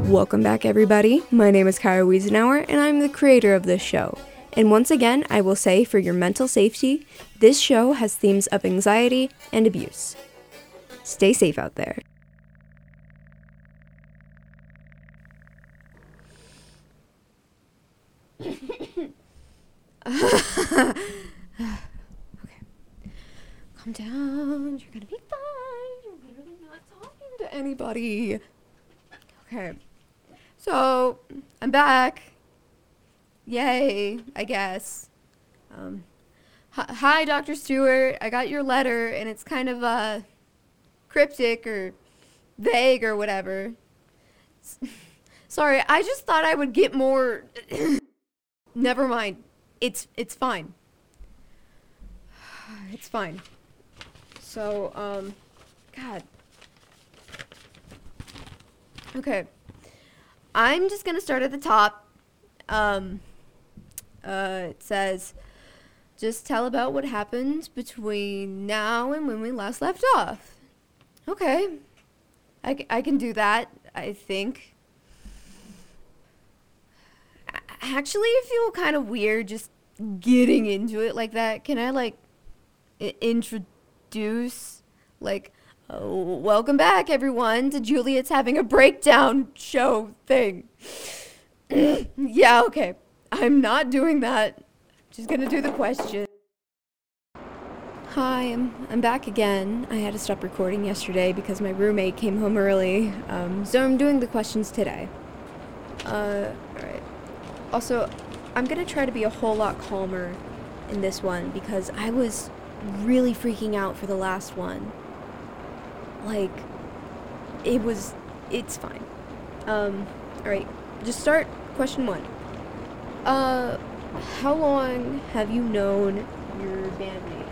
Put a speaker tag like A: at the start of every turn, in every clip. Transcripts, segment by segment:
A: Welcome back, everybody. My name is Kyra Wiesenauer, and I'm the creator of this show. And once again, I will say, for your mental safety, this show has themes of anxiety and abuse. Stay safe out there. Okay. Calm down. You're gonna be fine. You're literally not talking to anybody. Okay. So, I'm back. Yay, I guess. Hi, Dr. Stewart. I got your letter, and it's kind of, cryptic or vague or whatever. Sorry, I just thought I would get more... Never mind. It's fine. It's fine. So, God. Okay. I'm just gonna start at the top. It says, just tell about what happened between now and when we last left off. Okay. I can do that, I think. Actually, I feel kind of weird just getting into it like that. Can I, introduce, welcome back, everyone, to Juliet's Having a Breakdown show thing. Yeah, okay. I'm not doing that. Just gonna do the question. Hi, I'm back again. I had to stop recording yesterday because my roommate came home early, so I'm doing the questions today. Alright. Also, I'm gonna try to be a whole lot calmer in this one because I was really freaking out for the last one. It's fine. Alright, just start question 1. How long have you known your bandmates?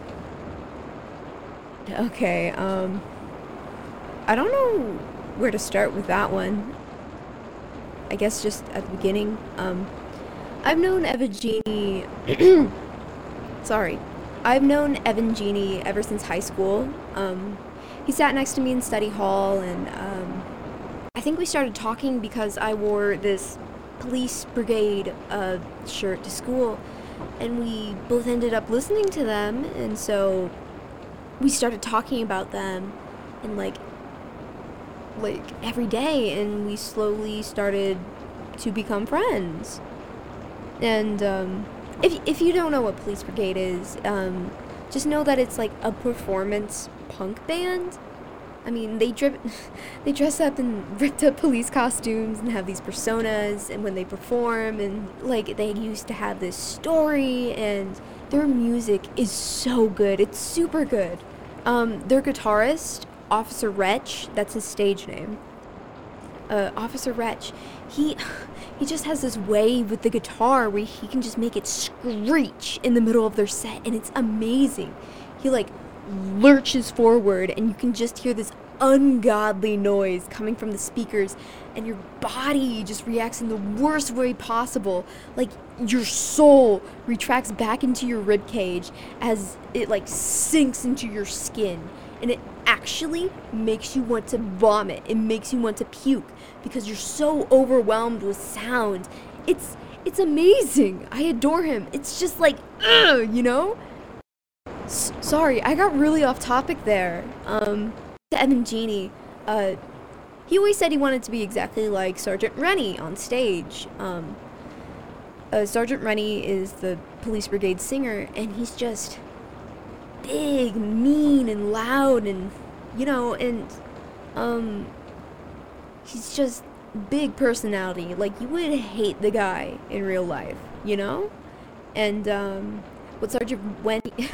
A: Okay, I don't know where to start with that one. I guess just at the beginning. I've known Evangenie... Sorry. I've known Evangenie ever since high school. He sat next to me in study hall, and, I think we started talking because I wore this police brigade, shirt to school, and we both ended up listening to them, and so we started talking about them, and, every day, and we slowly started to become friends. And if you don't know what Police Brigade is, just know that it's a performance punk band. I mean, they dress up in ripped up police costumes and have these personas, and when they perform, and they used to have this story, and their music is so good. It's super good. Their guitarist, Officer Wretch, that's his stage name. Officer Wretch, he just has this way with the guitar where he can just make it screech in the middle of their set, and it's amazing. He lurches forward, and you can just hear this ungodly noise coming from the speakers, and your body just reacts in the worst way possible. Your soul retracts back into your rib cage as it sinks into your skin, and it actually makes you want to vomit. It makes you want to puke because you're so overwhelmed with sound. It's amazing. I adore him. It's just you know? Sorry, I got really off topic there. To Evangenie, he always said he wanted to be exactly like Sergeant Rennie on stage. Sergeant Rennie is the Police Brigade singer, and he's just big, mean, and loud, and, he's just big personality. You would hate the guy in real life, you know? And, what Sergeant Rennie...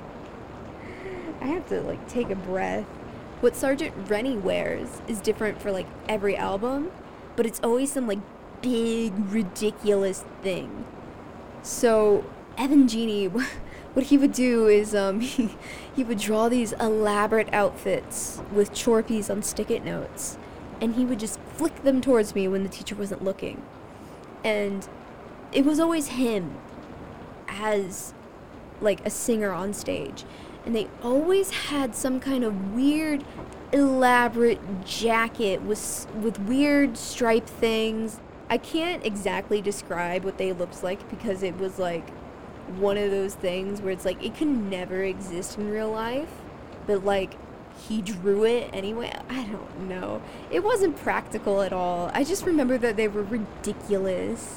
A: I have to, take a breath. What Sergeant Rennie wears is different for, every album, but it's always some, big, ridiculous thing. So, Evangenie, what he would do is, he would draw these elaborate outfits with Chorpies on stick-it notes, and he would just flick them towards me when the teacher wasn't looking. And it was always him as, a singer on stage. And they always had some kind of weird elaborate jacket with weird stripe things. I can't exactly describe what they looked like because it was like one of those things where it's like it could never exist in real life, but like he drew it anyway. I don't know. It wasn't practical at all. I just remember that they were ridiculous.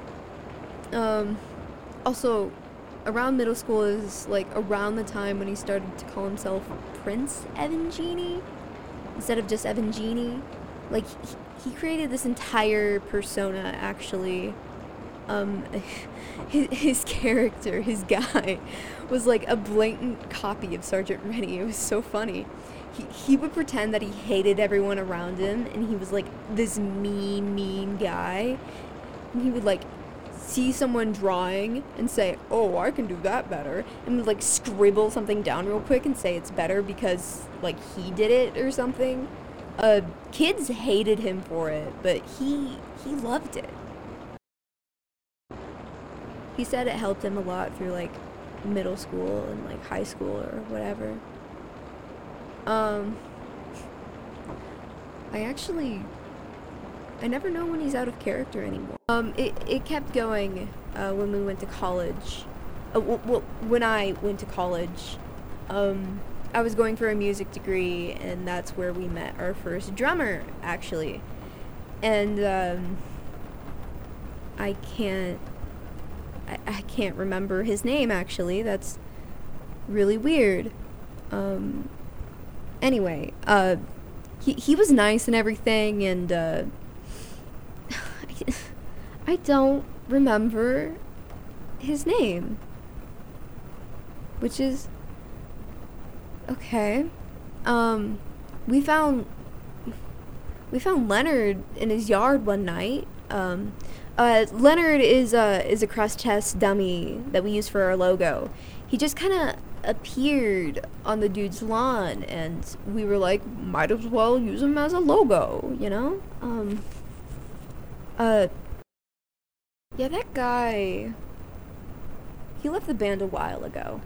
A: Also, around middle school is like around the time when he started to call himself Prince Evangenie instead of just Evangenie. Like he created this entire persona actually. His character, his guy, was like a blatant copy of Sergeant Rennie. It was so funny. He would pretend that he hated everyone around him, and he was like this mean guy. And he would like see someone drawing and say, "Oh, I can do that better," and would like scribble something down real quick and say it's better because like he did it or something. Kids hated him for it, but he loved it. He said it helped him a lot through like middle school and like high school or whatever. I never know when he's out of character anymore. It kept going when we went to college. Well, when I went to college, I was going for a music degree, and that's where we met our first drummer, actually. And I can't remember his name, actually. That's really weird. Anyway, he was nice and everything, and I don't remember his name, which is okay. We found Leonard in his yard one night. Leonard is a crush test dummy that we use for our logo. He just kind of appeared on the dude's lawn, and we were like, might as well use him as a logo, you know? Yeah, that guy, he left the band a while ago.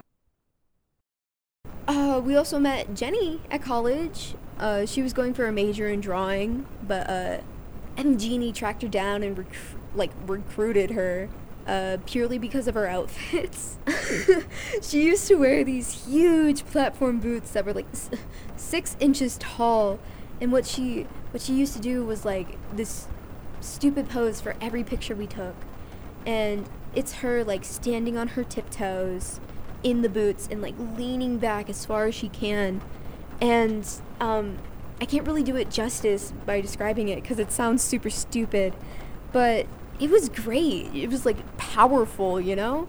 A: We also met Jenny at college. She was going for a major in drawing, but Evangenie tracked her down and recruited her purely because of her outfits. She used to wear these huge platform boots that were like 6 inches tall, and what she used to do was like this stupid pose for every picture we took, and it's her like standing on her tiptoes in the boots and like leaning back as far as she can, and I can't really do it justice by describing it because it sounds super stupid, but it was great. It was like powerful, you know?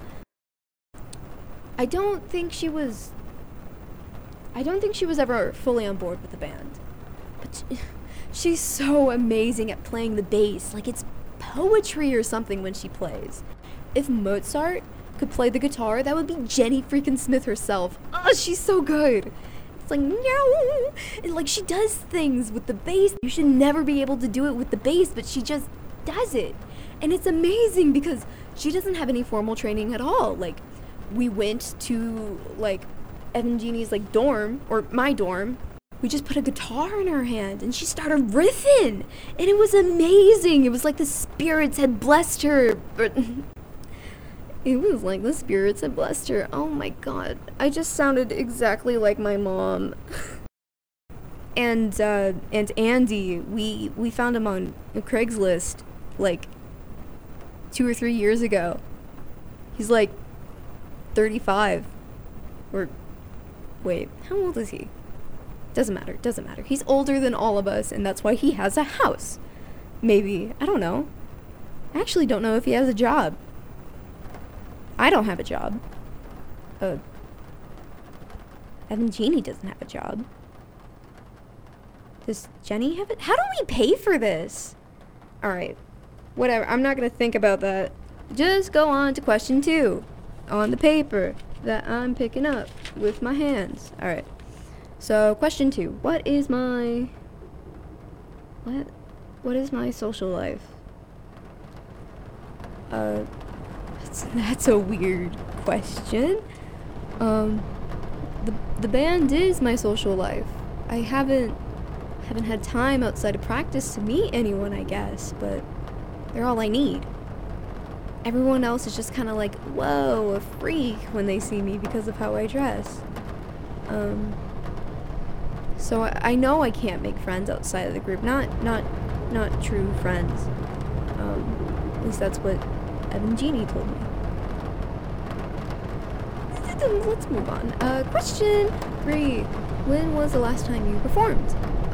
A: I don't think she was ever fully on board with the band, but she's so amazing at playing the bass. Like it's poetry or something when she plays. If Mozart could play the guitar, that would be Jenny freaking Smith herself. Oh, she's so good. It's like, no, and like she does things with the bass. You should never be able to do it with the bass, but she just does it. And it's amazing because she doesn't have any formal training at all. Like, we went to like Evangenie's like dorm, or my dorm. We just put a guitar in her hand and she started riffing, and it was amazing. It was like the spirits had blessed her. It was like the spirits had blessed her. Oh my god. I just sounded exactly like my mom. And Andy, we found him on Craigslist like 2 or 3 years ago. He's like 35. Or wait, how old is he? Doesn't matter. He's older than all of us, and that's why he has a house. Maybe. I don't know. I actually don't know if he has a job. I don't have a job. Evangenie doesn't have a job. Does Jenny have it? How do we pay for this? Alright. Whatever. I'm not gonna think about that. Just go on to question 2. On the paper that I'm picking up with my hands. Alright. So, question 2. What is my social life? That's a weird question. The band is my social life. I haven't had time outside of practice to meet anyone, I guess, but they're all I need. Everyone else is just kind of like, whoa, a freak when they see me because of how I dress. So I know I can't make friends outside of the group. Not true friends. At least that's what Evan Genie told me. Let's move on. Question 3. When was the last time you performed?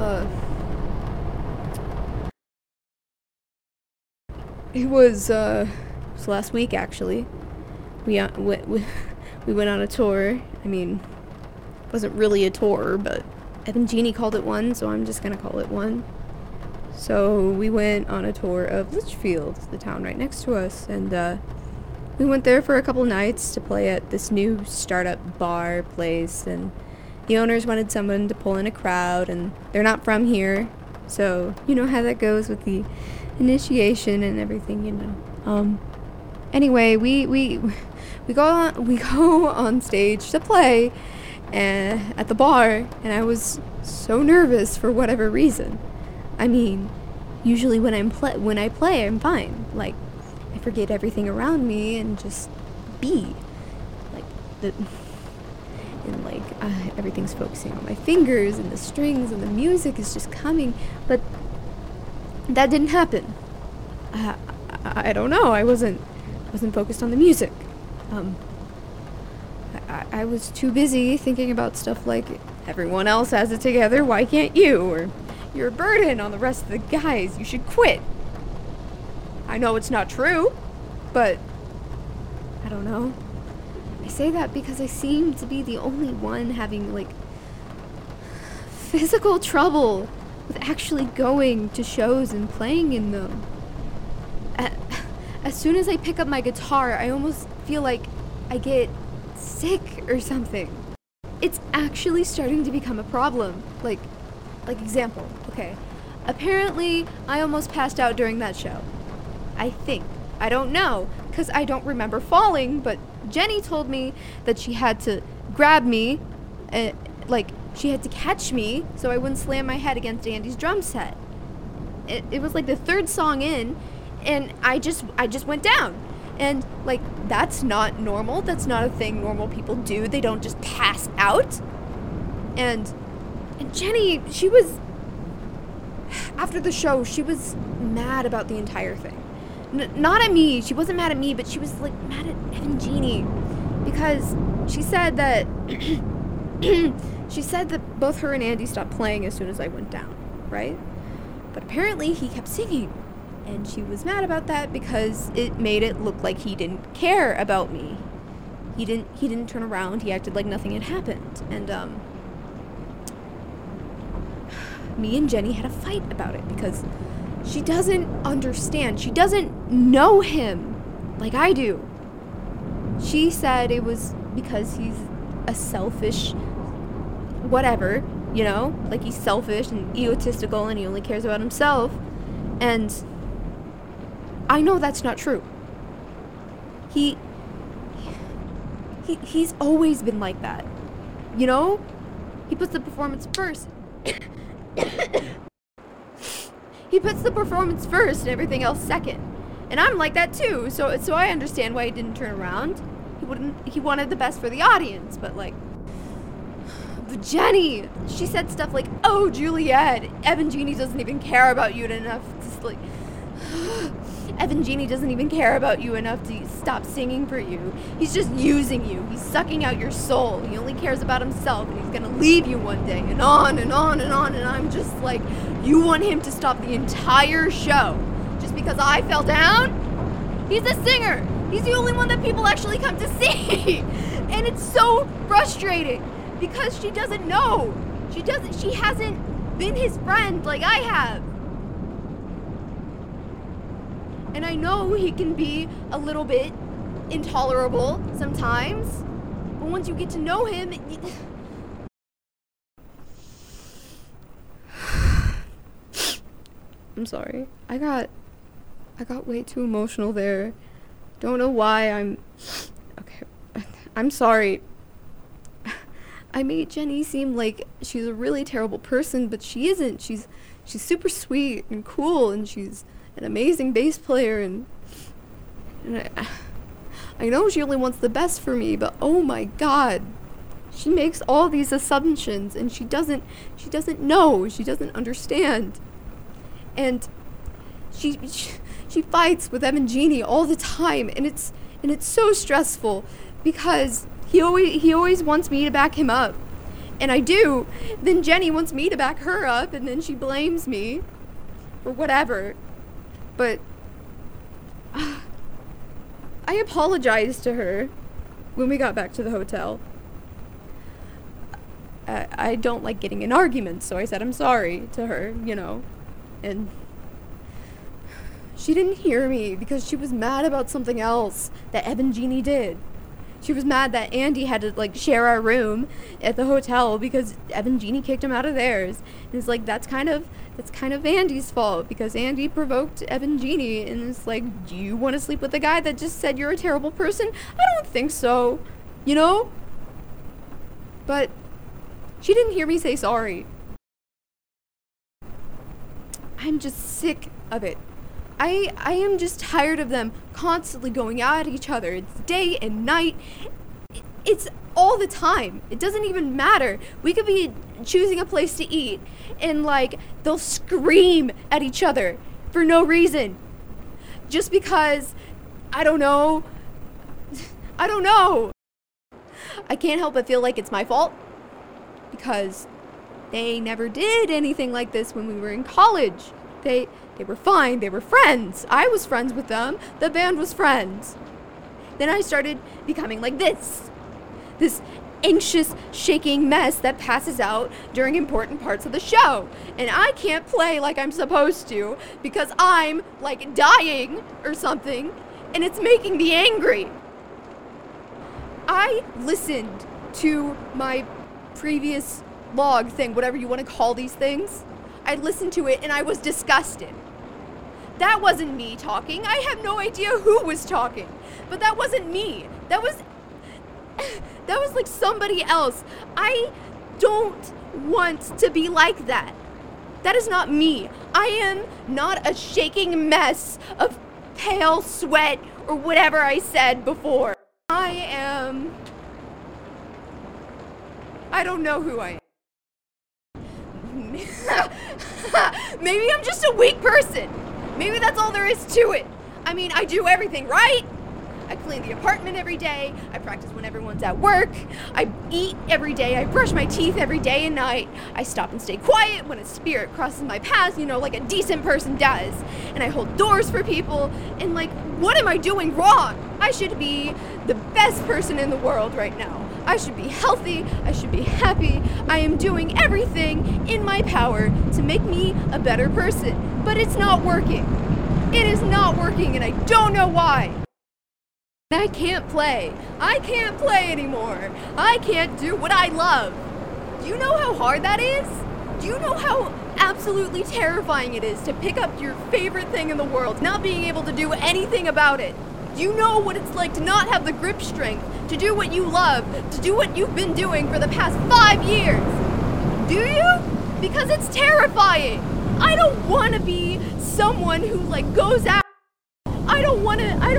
A: It was last week, actually. We went on a tour. I mean, it wasn't really a tour, but Evan Genie called it one, so I'm just gonna call it one. So we went on a tour of Litchfield, the town right next to us, and we went there for a couple nights to play at this new startup bar place, and the owners wanted someone to pull in a crowd, and they're not from here, so you know how that goes with the initiation and everything, you know. Anyway, we go on stage to play at the bar, and I was so nervous for whatever reason. I mean, usually when I play, I'm fine. Like, I forget everything around me and just be. Everything's focusing on my fingers and the strings and the music is just coming. But that didn't happen. I don't know. I wasn't focused on the music. I was too busy thinking about stuff like, everyone else has it together, why can't you? Or, you're a burden on the rest of the guys, you should quit. I know it's not true, but I don't know. I say that because I seem to be the only one having, like, physical trouble with actually going to shows and playing in them. As soon as I pick up my guitar, I almost feel like I get sick or something. It's actually starting to become a problem. Like example, okay. Apparently, I almost passed out during that show. I think. I don't know, because I don't remember falling, but Jenny told me that she had to grab me, she had to catch me so I wouldn't slam my head against Andy's drum set. It was like the third song in, and I just went down. And, like, that's not normal. That's not a thing normal people do. They don't just pass out. And Jenny, she was, after the show, she was mad about the entire thing. Not at me. She wasn't mad at me, but she was, like, mad at Evan Genie. Because she said that, both her and Andy stopped playing as soon as I went down, right? But apparently he kept singing. And she was mad about that because it made it look like he didn't care about me. He didn't turn around. He acted like nothing had happened. And me and Jenny had a fight about it because she doesn't understand. She doesn't know him like I do. She said it was because he's a selfish whatever, you know? Like, he's selfish and egotistical and he only cares about himself. And I know that's not true. He's always been like that. You know? He puts the performance first. He puts the performance first and everything else second. And I'm like that too. So I understand why he didn't turn around. He wanted the best for the audience, but like, but Jenny, she said stuff like, "Oh, Juliet, Evan Genie doesn't even care about you enough to, like, Evan Genie doesn't even care about you enough to stop singing for you. He's just using you. He's sucking out your soul. He only cares about himself, and he's gonna leave you one day," and on and on and on. And I'm just like, you want him to stop the entire show just because I fell down? He's a singer. He's the only one that people actually come to see. And it's so frustrating because she doesn't know. She hasn't been his friend like I have. And I know he can be a little bit intolerable sometimes, but once you get to know him, I'm sorry. I got way too emotional there. Don't know why. Okay. I'm sorry. I made Jenny seem like she's a really terrible person, but she isn't. She's super sweet and cool, and she's an amazing bass player, and I know she only wants the best for me, but oh my god, she makes all these assumptions, and she doesn't know, she doesn't understand, and she fights with Evan Genie all the time, and it's so stressful because he always wants me to back him up, and I do. Then Jenny wants me to back her up, and then she blames me or whatever. But I apologized to her when we got back to the hotel. I don't like getting in arguments, so I said I'm sorry to her, and she didn't hear me because she was mad about something else that Evan Genie did. She was mad that Andy had to share our room at the hotel because Evan Genie kicked him out of theirs. And it's that's kind of Andy's fault because Andy provoked Evan Genie, and it's do you want to sleep with a guy that just said you're a terrible person? I don't think so, But she didn't hear me say sorry. I'm just sick of it. I am just tired of them constantly going at each other. It's day and night. It's all the time. It doesn't even matter. We could be choosing a place to eat, and they'll scream at each other for no reason. Just because, I don't know. I can't help but feel like it's my fault because they never did anything like this when we were in college. They were fine. They were friends. I was friends with them. The band was friends. Then I started becoming like this anxious, shaking mess that passes out during important parts of the show. And I can't play like I'm supposed to because I'm dying or something, and it's making me angry. I listened to my previous log thing, whatever you want to call these things. I listened to it and I was disgusted. That wasn't me talking. I have no idea who was talking. But that wasn't me. That was somebody else. I don't want to be like that. That is not me. I am not a shaking mess of pale sweat or whatever I said before. I don't know who I am. Maybe I'm just a weak person. Maybe that's all there is to it. I mean, I do everything right. I clean the apartment every day. I practice when everyone's at work. I eat every day. I brush my teeth every day and night. I stop and stay quiet when a spirit crosses my path, like a decent person does. And I hold doors for people. And what am I doing wrong? I should be the best person in the world right now. I should be healthy. I should be happy. I am doing everything in my power to make me a better person. But it's not working. It is not working, and I don't know why. I can't play. I can't play anymore. I can't do what I love. Do you know how hard that is? Do you know how absolutely terrifying it is to pick up your favorite thing in the world, not being able to do anything about it? Do you know what it's like to not have the grip strength to do what you love, to do what you've been doing for the past 5 years? Do you? Because it's terrifying. I don't want to be someone who goes out. I don't want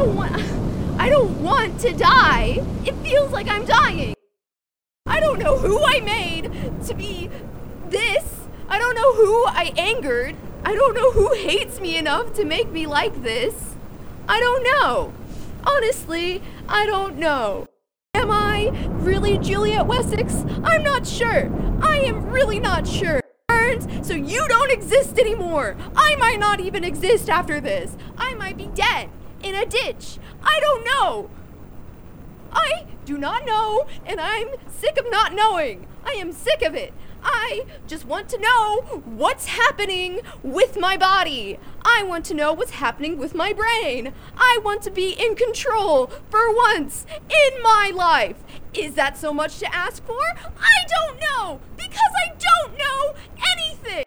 A: to die. It feels like I'm dying. I don't know who I made to be this. I don't know who I angered. I don't know who hates me enough to make me like this. I don't know. Honestly, I don't know. Am I really Juliet Wessex? I'm not sure. I am really not sure. So you don't exist anymore. I might not even exist after this. I might be dead in a ditch. I don't know. I do not know, and I'm sick of not knowing. I am sick of it. I just want to know what's happening with my body. I want to know what's happening with my brain. I want to be in control for once in my life. Is that so much to ask for? I don't know, because I don't know anything.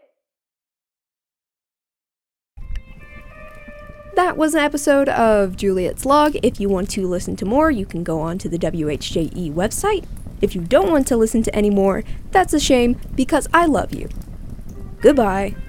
A: That was an episode of Juliet's Log. If you want to listen to more, you can go on to the WHJE website. If you don't want to listen to any more, that's a shame because I love you. Goodbye.